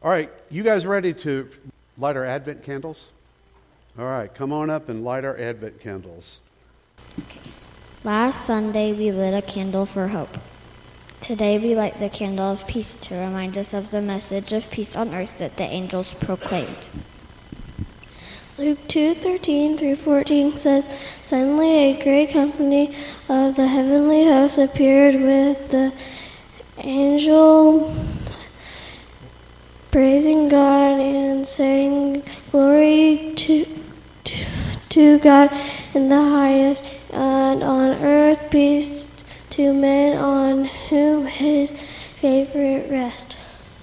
All right, you guys ready to light our Advent candles? All right, come on up and light our Advent candles. Last Sunday, we lit a candle for hope. Today, we light the candle of peace to remind us of the message of peace on earth that the angels proclaimed. Luke 2:13 through 14 says, "Suddenly a great company of the heavenly hosts appeared with the angel, praising God and saying, 'Glory to God in the highest, and on earth peace to men on whom his favor rests.'"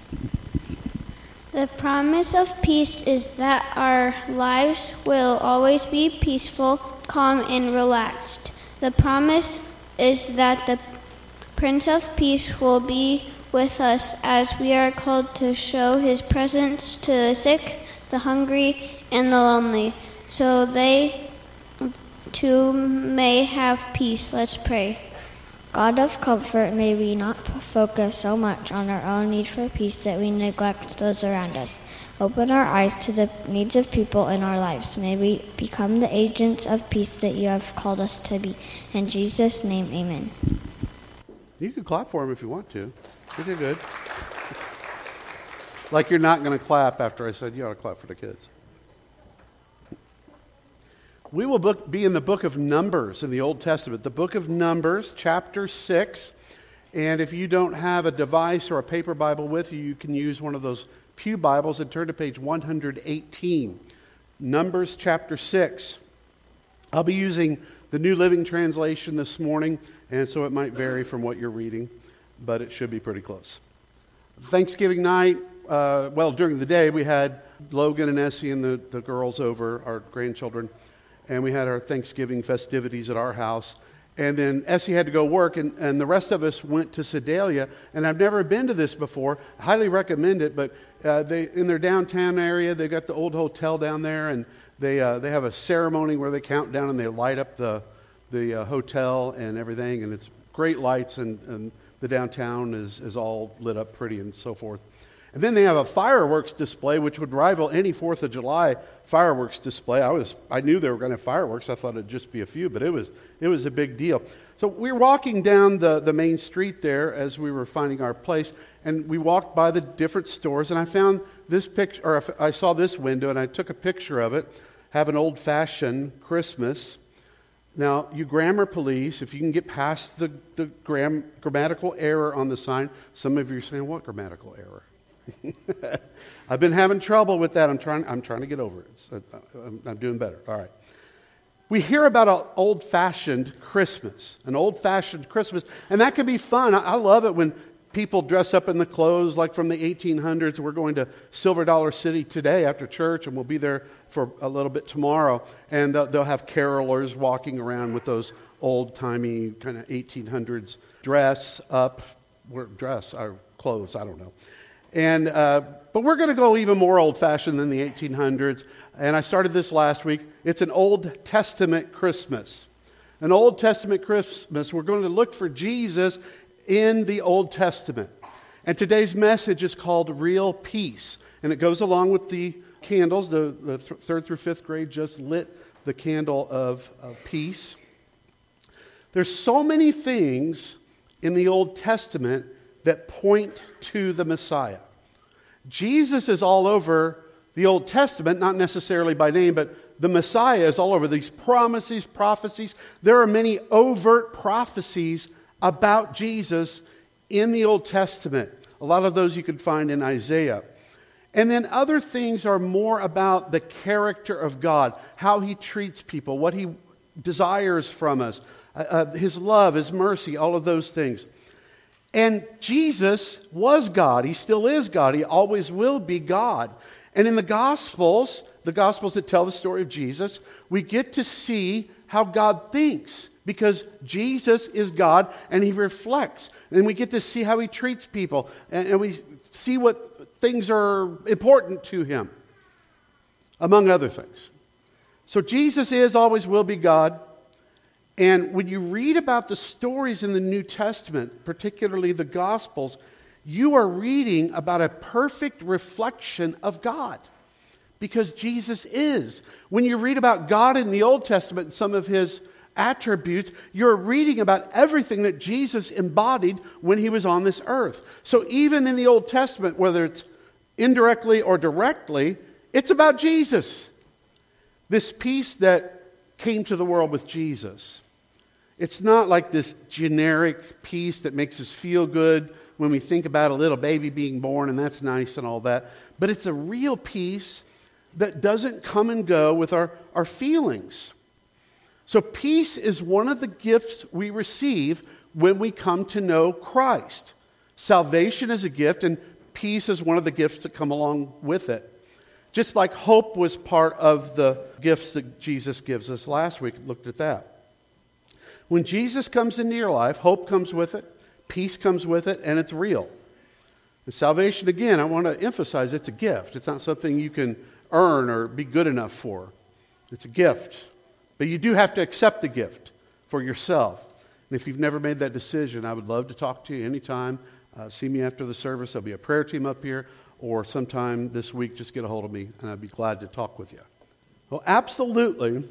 The promise of peace is that our lives will always be peaceful, calm, and relaxed. The promise is that the Prince of Peace will be with us as we are called to show his presence to the sick, the hungry, and the lonely, so they too may have peace. Let's pray. God of comfort, may we not focus so much on our own need for peace that we neglect those around us. Open our eyes to the needs of people in our lives. May we become the agents of peace that you have called us to be. In Jesus' name, amen. You can clap for him if you want to. You did good. Like you're not going to clap after I said you ought to clap for the kids. We will be in the book of Numbers in the Old Testament. The book of Numbers, chapter 6. And if you don't have a device or a paper Bible with you, you can use one of those pew Bibles and turn to page 118. Numbers chapter 6. I'll be using the New Living Translation this morning, and so it might vary from what you're reading, but it should be pretty close. Thanksgiving night, during the day, we had Logan and Essie and the girls over, our grandchildren, and we had our Thanksgiving festivities at our house. And then Essie had to go work, and the rest of us went to Sedalia. And I've never been to this before. I highly recommend it, but they in their downtown area, they've got the old hotel down there, and they have a ceremony where they count down and they light up the hotel and everything, and it's great lights, and the downtown is all lit up pretty and so forth. And then they have a fireworks display, which would rival any 4th of July fireworks display. I knew they were going to have fireworks. I thought it'd just be a few, but it was a big deal. So we were walking down the main street there as we were finding our place, and we walked by the different stores, and I found this picture, or I saw this window, and I took a picture of it. Have an old-fashioned Christmas. Now, you grammar police, if you can get past the grammatical error on the sign, some of you are saying, "What grammatical error?" I've been having trouble with that. I'm trying to get over it. I'm doing better. All right. We hear about an old-fashioned Christmas, and that can be fun. I love it when people dress up in the clothes like from the 1800s. We're going to Silver Dollar City today after church, and we'll be there for a little bit tomorrow. And they'll have carolers walking around with those old-timey kind of 1800s clothes. I don't know. And but we're going to go even more old-fashioned than the 1800s. And I started this last week. It's an Old Testament Christmas. An Old Testament Christmas. We're going to look for Jesus in the Old Testament. And today's message is called Real Peace. And it goes along with the candles. The 3rd through 5th grade just lit the candle of peace. There's so many things in the Old Testament that point to the Messiah. Jesus is all over the Old Testament, not necessarily by name, but the Messiah is all over. These promises, prophecies. There are many overt prophecies about Jesus in the Old Testament. A lot of those you can find in Isaiah. And then other things are more about the character of God, how he treats people, what he desires from us, his love, his mercy, all of those things. And Jesus was God. He still is God. He always will be God. And in the Gospels that tell the story of Jesus, we get to see how God thinks, because Jesus is God and he reflects. And we get to see how he treats people, and we see what things are important to him, among other things. So Jesus is, always will be God. And when you read about the stories in the New Testament, particularly the Gospels, You are reading about a perfect reflection of God, because Jesus is. When you read about God in the Old Testament and some of his attributes, you're reading about everything that Jesus embodied when he was on this earth. So even in the Old Testament, whether it's indirectly or directly, it's about Jesus. This peace that came to the world with Jesus. It's not like this generic peace that makes us feel good when we think about a little baby being born, and that's nice and all that. But it's a real peace that doesn't come and go with our feelings. So peace is one of the gifts we receive when we come to know Christ. Salvation is a gift, and peace is one of the gifts that come along with it. Just like hope was part of the gifts that Jesus gives us. Last week, looked at that. When Jesus comes into your life, hope comes with it, peace comes with it, and it's real. And salvation, again, I want to emphasize, it's a gift. It's not something you can earn or be good enough for. It's a gift. But you do have to accept the gift for yourself. And if you've never made that decision, I would love to talk to you anytime. See me after the service. There'll be a prayer team up here, or sometime this week, just get a hold of me, and I'd be glad to talk with you. Well, absolutely,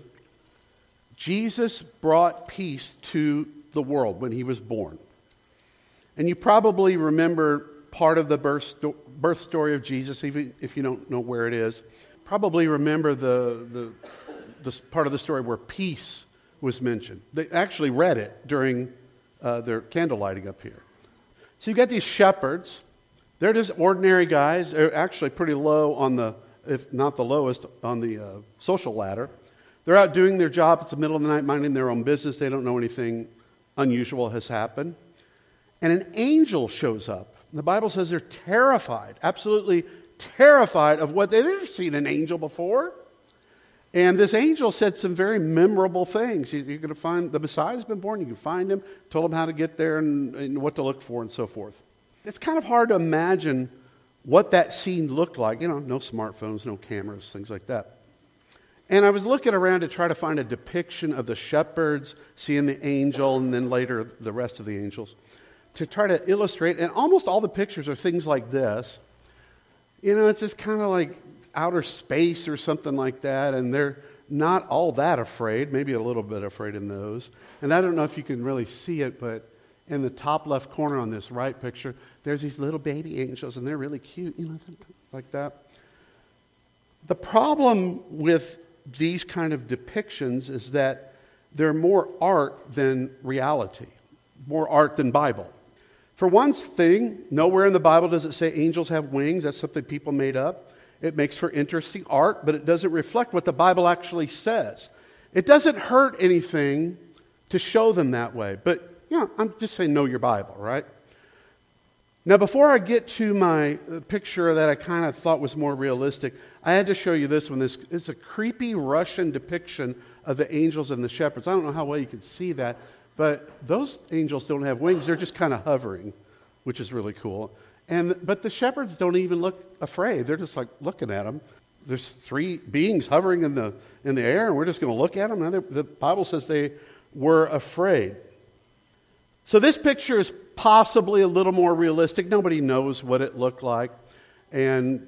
Jesus brought peace to the world when he was born. And you probably remember part of the birth story of Jesus, even if you don't know where it is. Probably remember the part of the story where peace was mentioned. They actually read it during their candle lighting up here. So you got these shepherds. They're just ordinary guys. They're actually pretty low on the, if not the lowest, on the social ladder. They're out doing their job. It's the middle of the night, minding their own business. They don't know anything unusual has happened. And an angel shows up. The Bible says they're terrified, absolutely terrified of what they've never seen an angel before. And this angel said some very memorable things. You're going to find the Messiah's been born. You can find him. Told him how to get there and what to look for and so forth. It's kind of hard to imagine what that scene looked like. You know, no smartphones, no cameras, things like that. And I was looking around to try to find a depiction of the shepherds seeing the angel and then later the rest of the angels to try to illustrate. And almost all the pictures are things like this. You know, it's just kind of like outer space or something like that, and they're not all that afraid, maybe a little bit afraid in those. And I don't know if you can really see it, but in the top left corner on this right picture, there's these little baby angels, and they're really cute, you know, like that. The problem with these kind of depictions is that they're more art than reality, more art than Bible. For one thing, nowhere in the Bible does it say angels have wings. That's something people made up. It makes for interesting art, but it doesn't reflect what the Bible actually says. It doesn't hurt anything to show them that way. But, you know, I'm just saying know your Bible, right? Now, before I get to my picture that I kind of thought was more realistic, I had to show you this one. It's a creepy Russian depiction of the angels and the shepherds. I don't know how well you can see that, but those angels don't have wings. They're just kind of hovering, which is really cool. But the shepherds don't even look afraid. They're just like looking at them. There's three beings hovering in the air, and we're just going to look at them. And the Bible says they were afraid. So this picture is possibly a little more realistic. Nobody knows what it looked like. And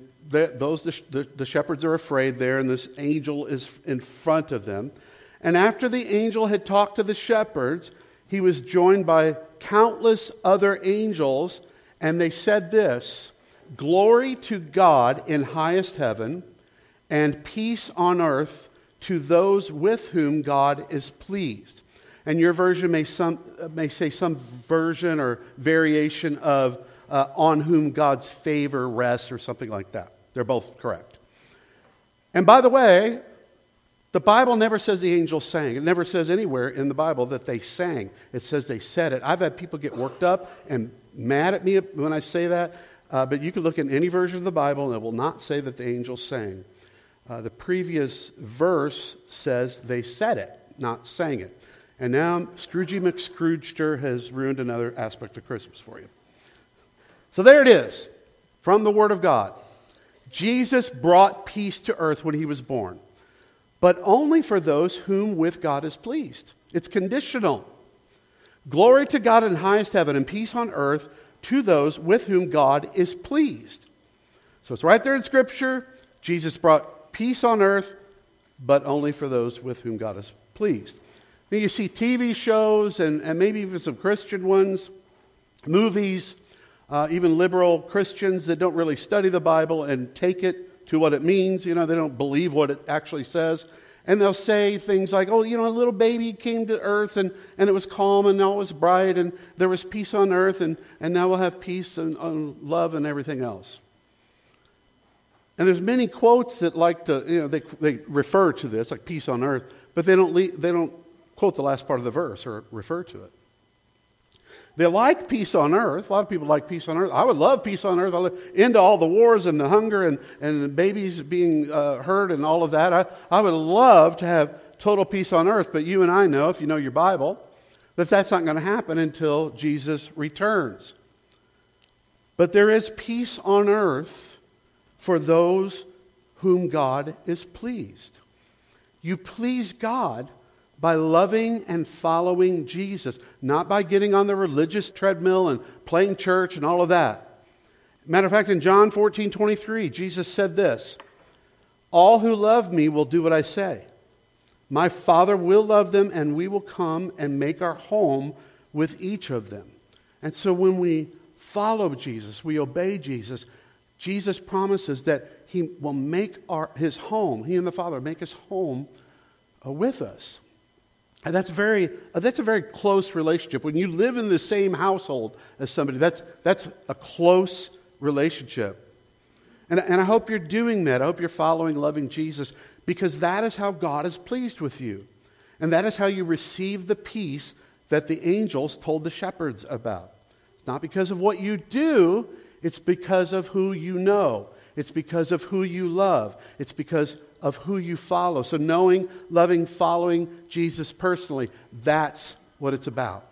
the shepherds are afraid there, and this angel is in front of them. And after the angel had talked to the shepherds, he was joined by countless other angels, and they said this: "Glory to God in highest heaven, and peace on earth to those with whom God is pleased." And your version may say some version or variation of on whom God's favor rests or something like that. They're both correct. And by the way, the Bible never says the angels sang. It never says anywhere in the Bible that they sang. It says they said it. I've had people get worked up and mad at me when I say that, but you can look in any version of the Bible and it will not say that the angels sang. The previous verse says they said it, not sang it. And now Scroogey McScroogester has ruined another aspect of Christmas for you. So there it is, from the Word of God. Jesus brought peace to earth when he was born, but only for those whom with God is pleased. It's conditional. Glory to God in highest heaven and peace on earth to those with whom God is pleased. So it's right there in Scripture. Jesus brought peace on earth, but only for those with whom God is pleased. Now you see TV shows and maybe even some Christian ones, movies, even liberal Christians that don't really study the Bible and take it to what it means. They don't believe what it actually says. And they'll say things like, a little baby came to earth and it was calm and all was bright and there was peace on earth and now we'll have peace and love and everything else. And there's many quotes that like to, they refer to this, like peace on earth, but they don't quote the last part of the verse or refer to it. They like peace on earth. A lot of people like peace on earth. I would love peace on earth. I'm into all the wars and the hunger and the babies being hurt and all of that. I would love to have total peace on earth, but you and I know, if you know your Bible, that that's not going to happen until Jesus returns. But there is peace on earth for those whom God is pleased. You please God by loving and following Jesus, not by getting on the religious treadmill and playing church and all of that. Matter of fact, in John 14:23, Jesus said this, "All who love me will do what I say. My Father will love them, and we will come and make our home with each of them." And so when we follow Jesus, we obey Jesus, Jesus promises that he will make his home, he and the Father make his home with us. And that's a very close relationship. When you live in the same household as somebody, that's a close relationship. And I hope you're doing that. I hope you're following, loving Jesus, because that is how God is pleased with you. And that is how you receive the peace that the angels told the shepherds about. It's not because of what you do, it's because of who you know. It's because of who you love. It's because of who you follow. So knowing, loving, following Jesus personally, that's what it's about.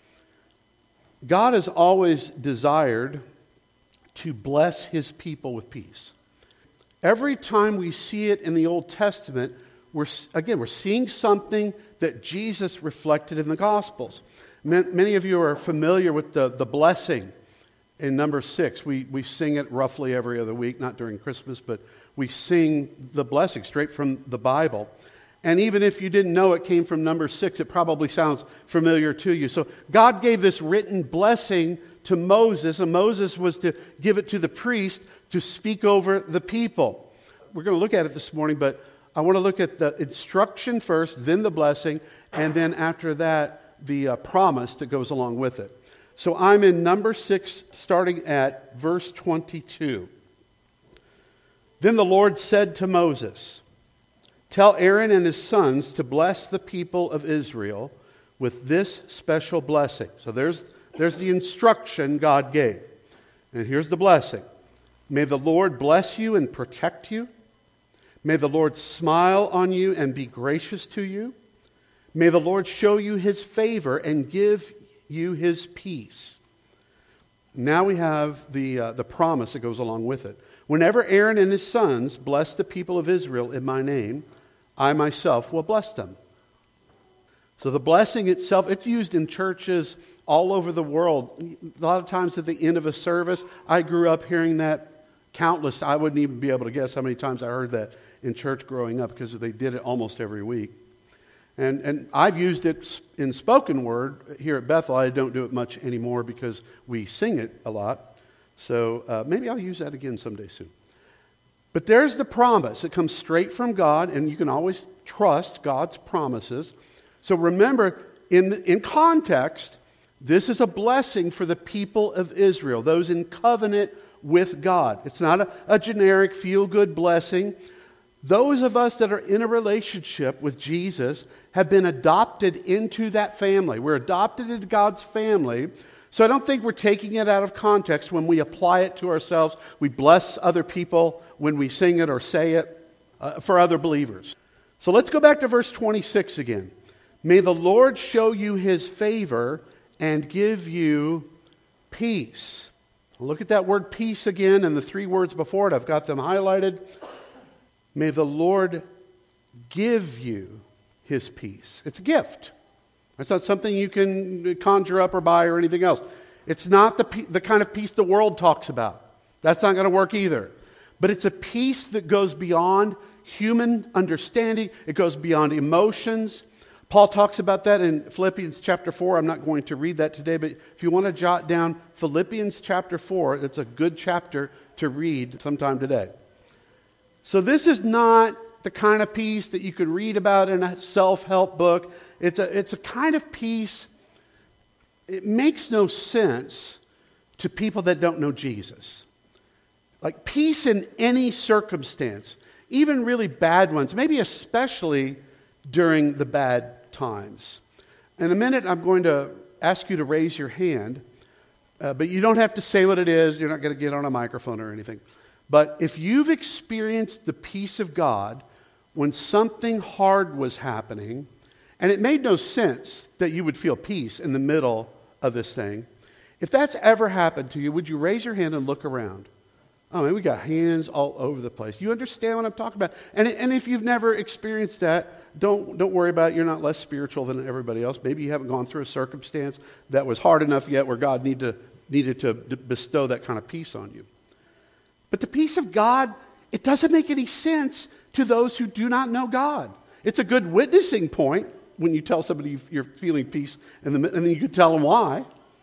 God has always desired to bless his people with peace. Every time we see it in the Old Testament, we're seeing something that Jesus reflected in the Gospels. Many of you are familiar with the blessing in number 6. We sing it roughly every other week, not during Christmas, but we sing the blessing straight from the Bible. And even if you didn't know it came from number 6, it probably sounds familiar to you. So God gave this written blessing to Moses, and Moses was to give it to the priest to speak over the people. We're going to look at it this morning, but I want to look at the instruction first, then the blessing, and then after that, the promise that goes along with it. So I'm in number 6, starting at verse 22. Then the Lord said to Moses, "Tell Aaron and his sons to bless the people of Israel with this special blessing." So there's the instruction God gave. And here's the blessing. "May the Lord bless you and protect you. May the Lord smile on you and be gracious to you. May the Lord show you his favor and give you his peace." Now we have the promise that goes along with it. "Whenever Aaron and his sons bless the people of Israel in my name, I myself will bless them." So the blessing itself, it's used in churches all over the world. A lot of times at the end of a service, I grew up hearing that countless. I wouldn't even be able to guess how many times I heard that in church growing up because they did it almost every week. And I've used it in spoken word here at Bethel. I don't do it much anymore because we sing it a lot. So maybe I'll use that again someday soon. But there's the promise. It comes straight from God, and you can always trust God's promises. So remember, in context, this is a blessing for the people of Israel, those in covenant with God. It's not a generic feel-good blessing. Those of us that are in a relationship with Jesus have been adopted into that family. We're adopted into God's family. So I don't think we're taking it out of context when we apply it to ourselves. We bless other people when we sing it or say it for other believers. So let's go back to verse 26 again. "May the Lord show you his favor and give you peace." Look at that word peace again and the 3 words before it. I've got them highlighted. May the Lord give you his peace. It's a gift. It's not something you can conjure up or buy or anything else. It's not the kind of peace the world talks about. That's not going to work either. But it's a peace that goes beyond human understanding. It goes beyond emotions. Paul talks about that in Philippians chapter 4. I'm not going to read that today, but if you want to jot down Philippians chapter 4, it's a good chapter to read sometime today. So this is not the kind of peace that you could read about in a self-help book. It's a kind of peace, it makes no sense to people that don't know Jesus. Like peace in any circumstance, even really bad ones, maybe especially during the bad times. In a minute, I'm going to ask you to raise your hand, but you don't have to say what it is. You're not going to get on a microphone or anything. But if you've experienced the peace of God when something hard was happening, and it made no sense that you would feel peace in the middle of this thing, if that's ever happened to you, would you raise your hand and look around? Oh, man, we got hands all over the place. You understand what I'm talking about? And if you've never experienced that, don't worry about it. You're not less spiritual than everybody else. Maybe you haven't gone through a circumstance that was hard enough yet where God needed to bestow that kind of peace on you. But the peace of God, it doesn't make any sense to those who do not know God. It's a good witnessing point when you tell somebody you're feeling peace, and then you can tell them why.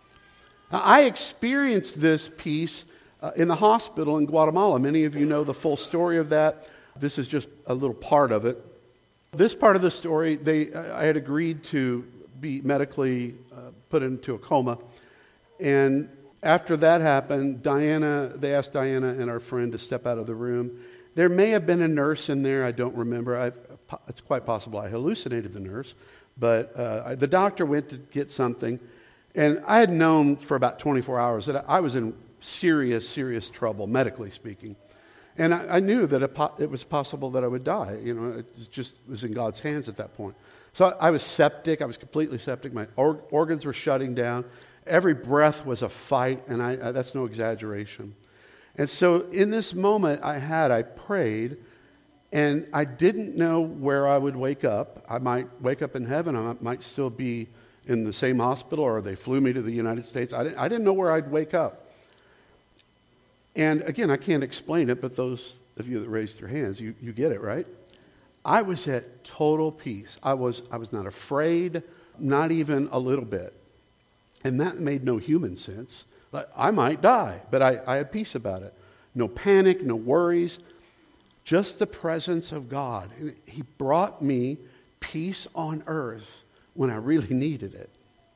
I experienced this peace in the hospital in Guatemala. Many of you know the full story of that. This is just a little part of it. This part of the story, I had agreed to be medically put into a coma. And after that happened, they asked Diana and our friend to step out of the room. There may have been a nurse in there. I don't remember. It's quite possible I hallucinated the nurse. But the doctor went to get something. And I had known for about 24 hours that I was in serious, serious trouble, medically speaking. And I knew that it was possible that I would die. You know, it just was in God's hands at that point. So I was septic. I was completely septic. My organs were shutting down. Every breath was a fight, and that's no exaggeration. And so in this moment I prayed, and I didn't know where I would wake up. I might wake up in heaven. I might still be in the same hospital, or they flew me to the United States. I didn't know where I'd wake up. And again, I can't explain it, but those of you that raised your hands, you get it, right? I was at total peace. I was not afraid, not even a little bit. And that made no human sense. Like, I might die, but I had peace about it. No panic, no worries, just the presence of God. And He brought me peace on earth when I really needed it.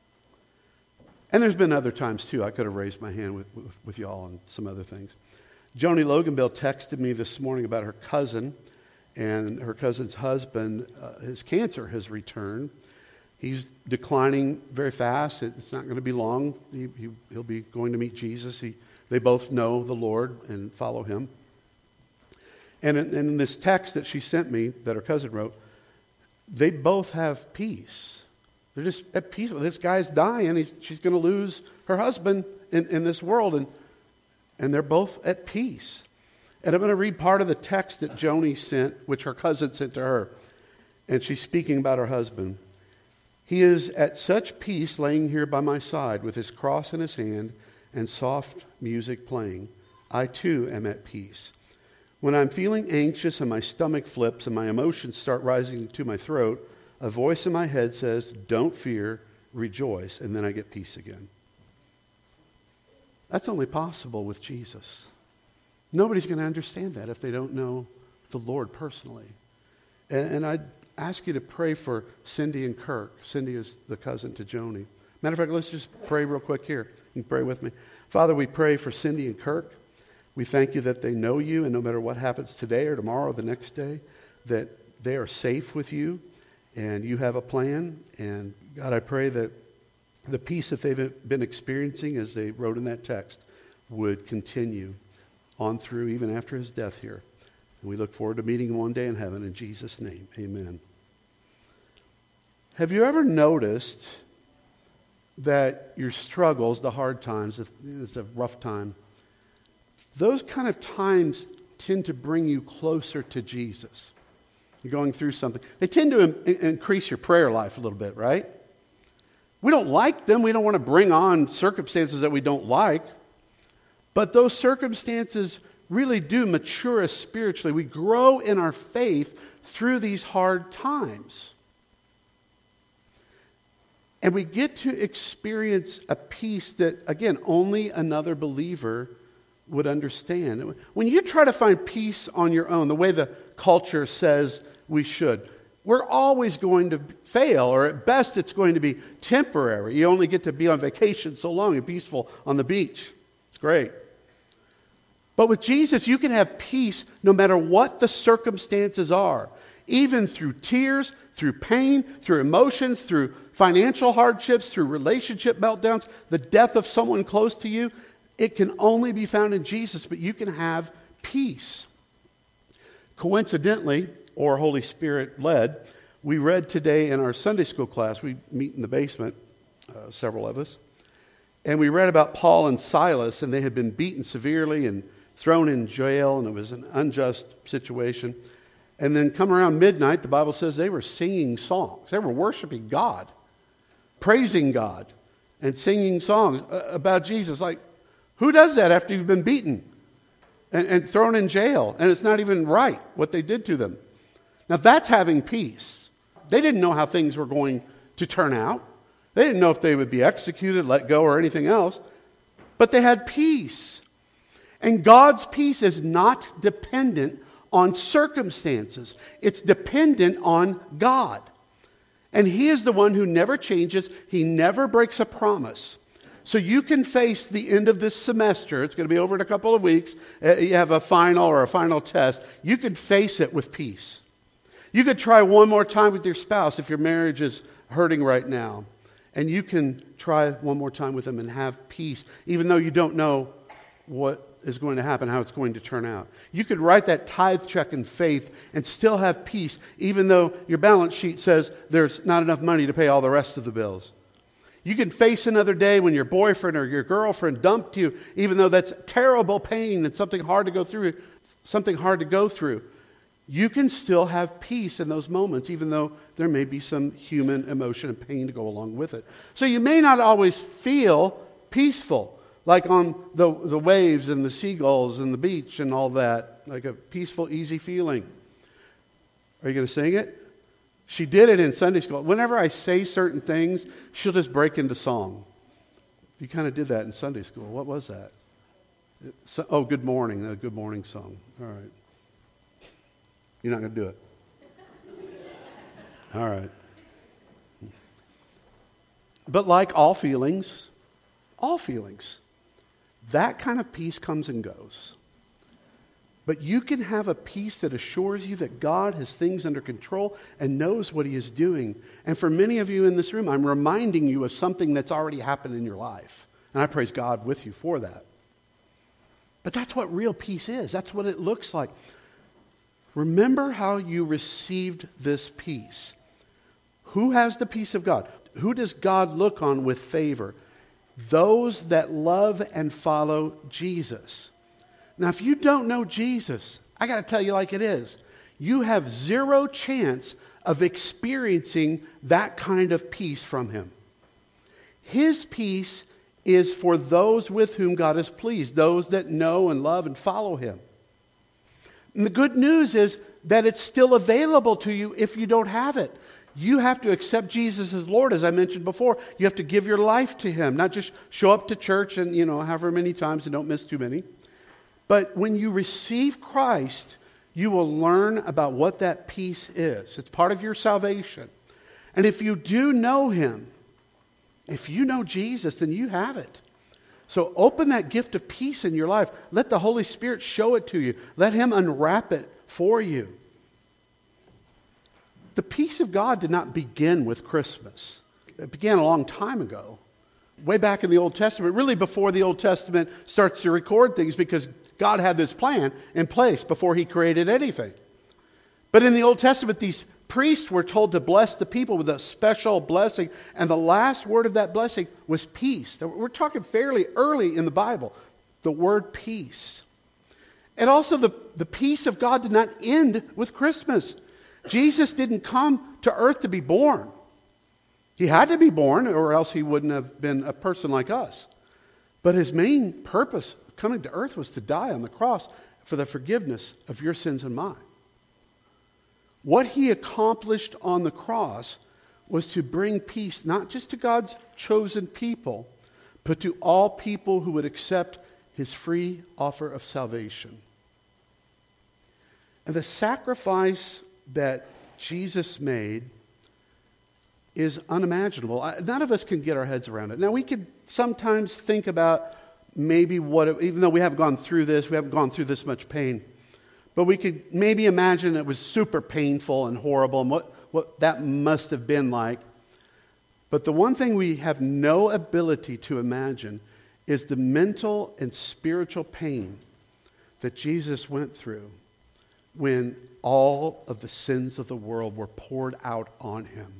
And there's been other times, too. I could have raised my hand with y'all on some other things. Joni Loganbill texted me this morning about her cousin, and her cousin's husband, his cancer has returned. He's declining very fast. It's not going to be long. He'll be going to meet Jesus. They both know the Lord and follow Him. And in this text that she sent me, that her cousin wrote, they both have peace. They're just at peace. This guy's dying. She's going to lose her husband in this world, and they're both at peace. And I'm going to read part of the text that Joni sent, which her cousin sent to her. And she's speaking about her husband. He is at such peace laying here by my side with his cross in his hand and soft music playing. I too am at peace. When I'm feeling anxious and my stomach flips and my emotions start rising to my throat, a voice in my head says, "Don't fear, rejoice," and then I get peace again. That's only possible with Jesus. Nobody's going to understand that if they don't know the Lord personally. And I'd ask you to pray for Cindy and Kirk. Cindy is the cousin to Joni. Matter of fact, let's just pray real quick here. You can pray with me. Father, we pray for Cindy and Kirk. We thank you that they know you, and no matter what happens today or tomorrow or the next day, that they are safe with you. And you have a plan, and God, I pray that the peace that they've been experiencing, as they wrote in that text, would continue on through even after his death here. And we look forward to meeting him one day in heaven. In Jesus' name, amen. Have you ever noticed that your struggles, the hard times, if it's a rough time, those kind of times tend to bring you closer to Jesus? You're going through something. They tend to increase your prayer life a little bit, right? We don't like them. We don't want to bring on circumstances that we don't like. But those circumstances really do mature us spiritually. We grow in our faith through these hard times. And we get to experience a peace that, again, only another believer would understand. When you try to find peace on your own, the way the culture says we should, we're always going to fail, or at best it's going to be temporary. You only get to be on vacation so long and peaceful on the beach. It's great. But with Jesus, you can have peace no matter what the circumstances are, even through tears, through pain, through emotions, through financial hardships, through relationship meltdowns, the death of someone close to you. It can only be found in Jesus, but you can have peace. Coincidentally, or Holy Spirit led, we read today in our Sunday school class, we meet in the basement, several of us, and we read about Paul and Silas, and they had been beaten severely and thrown in jail, and it was an unjust situation. And then come around midnight, the Bible says they were singing songs. They were worshiping God, praising God, and singing songs about Jesus. Like, who does that after you've been beaten and thrown in jail? And it's not even right what they did to them. Now that's having peace. They didn't know how things were going to turn out. They didn't know if they would be executed, let go, or anything else. But they had peace. And God's peace is not dependent on circumstances. It's dependent on God. And He is the one who never changes. He never breaks a promise. So you can face the end of this semester. It's going to be over in a couple of weeks. You have a final or a final test. You can face it with peace. You could try one more time with your spouse if your marriage is hurting right now. And you can try one more time with them and have peace, even though you don't know what is going to happen, how it's going to turn out. You could write that tithe check in faith and still have peace, even though your balance sheet says there's not enough money to pay all the rest of the bills. You can face another day when your boyfriend or your girlfriend dumped you, even though that's terrible pain and something hard to go through. You can still have peace in those moments, even though there may be some human emotion and pain to go along with it. So you may not always feel peaceful, like on the waves and the seagulls and the beach and all that, like a peaceful, easy feeling. Are you going to sing it? She did it in Sunday school. Whenever I say certain things, she'll just break into song. You kind of did that in Sunday school. What was that? Good Morning, the Good Morning song. All right. You're not going to do it. All right. But like all feelings, that kind of peace comes and goes. But you can have a peace that assures you that God has things under control and knows what He is doing. And for many of you in this room, I'm reminding you of something that's already happened in your life. And I praise God with you for that. But that's what real peace is. That's what it looks like. Remember how you received this peace. Who has the peace of God? Who does God look on with favor? Those that love and follow Jesus. Now, if you don't know Jesus, I got to tell you like it is. You have zero chance of experiencing that kind of peace from Him. His peace is for those with whom God is pleased, those that know and love and follow Him. And the good news is that it's still available to you if you don't have it. You have to accept Jesus as Lord, as I mentioned before. You have to give your life to Him, not just show up to church and, however many times and don't miss too many. But when you receive Christ, you will learn about what that peace is. It's part of your salvation. And if you do know Him, if you know Jesus, then you have it. So open that gift of peace in your life. Let the Holy Spirit show it to you. Let Him unwrap it for you. The peace of God did not begin with Christmas. It began a long time ago, way back in the Old Testament, really before the Old Testament starts to record things, because God had this plan in place before He created anything. But in the Old Testament, these priests were told to bless the people with a special blessing, and the last word of that blessing was peace. We're talking fairly early in the Bible, the word peace. And also the peace of God did not end with Christmas. Jesus didn't come to earth to be born. He had to be born, or else he wouldn't have been a person like us. But his main purpose of coming to earth was to die on the cross for the forgiveness of your sins and mine. What he accomplished on the cross was to bring peace not just to God's chosen people, but to all people who would accept his free offer of salvation. And the sacrifice that Jesus made is unimaginable. None of us can get our heads around it. Now, we could sometimes think about maybe even though we haven't gone through this, we haven't gone through this much pain, but we could maybe imagine it was super painful and horrible and what that must have been like. But the one thing we have no ability to imagine is the mental and spiritual pain that Jesus went through when all of the sins of the world were poured out on him.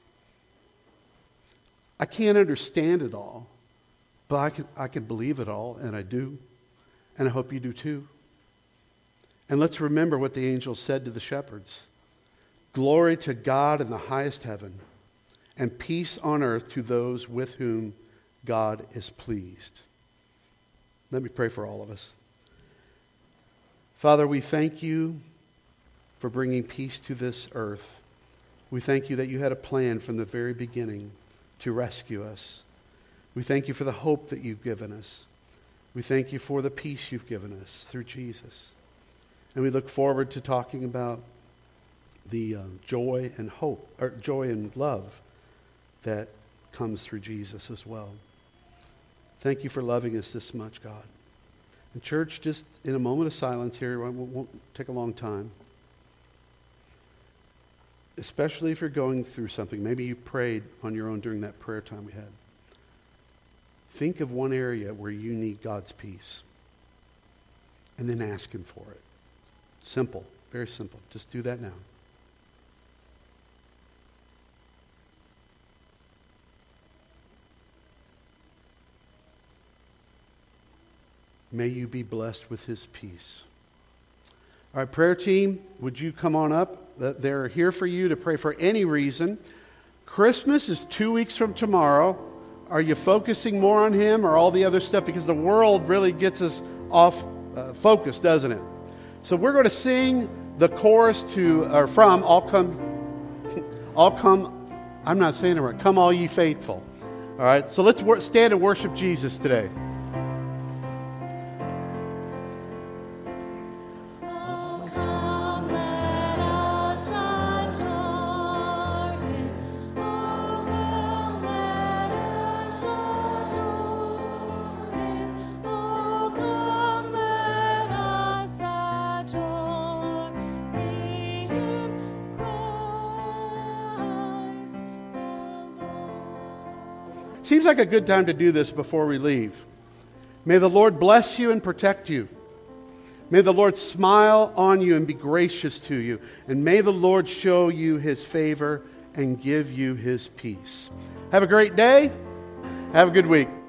I can't understand it all, but I can believe it all, and I do, and I hope you do too. And let's remember what the angel said to the shepherds. Glory to God in the highest heaven, and peace on earth to those with whom God is pleased. Let me pray for all of us. Father, we thank you for bringing peace to this earth. We thank you that you had a plan from the very beginning to rescue us. We thank you for the hope that you've given us. We thank you for the peace you've given us through Jesus. And we look forward to talking about the joy and hope, or joy and love that comes through Jesus as well. Thank you for loving us this much, God. And church, just in a moment of silence here, it won't take a long time. Especially if you're going through something. Maybe you prayed on your own during that prayer time we had. Think of one area where you need God's peace. And then ask him for it. Simple. Very simple. Just do that now. May you be blessed with his peace. All right, prayer team, would you come on up? They're here for you to pray for any reason. Christmas is 2 weeks from tomorrow. Are you focusing more on him or all the other stuff? Because the world really gets us off focus, doesn't it? So we're going to sing the chorus from All Come, I'm not saying it right, Come All Ye Faithful. All right, so let's stand and worship Jesus today. Seems like a good time to do this before we leave. May the Lord bless you and protect you. May the Lord smile on you and be gracious to you. And may the Lord show you his favor and give you his peace. Have a great day. Have a good week.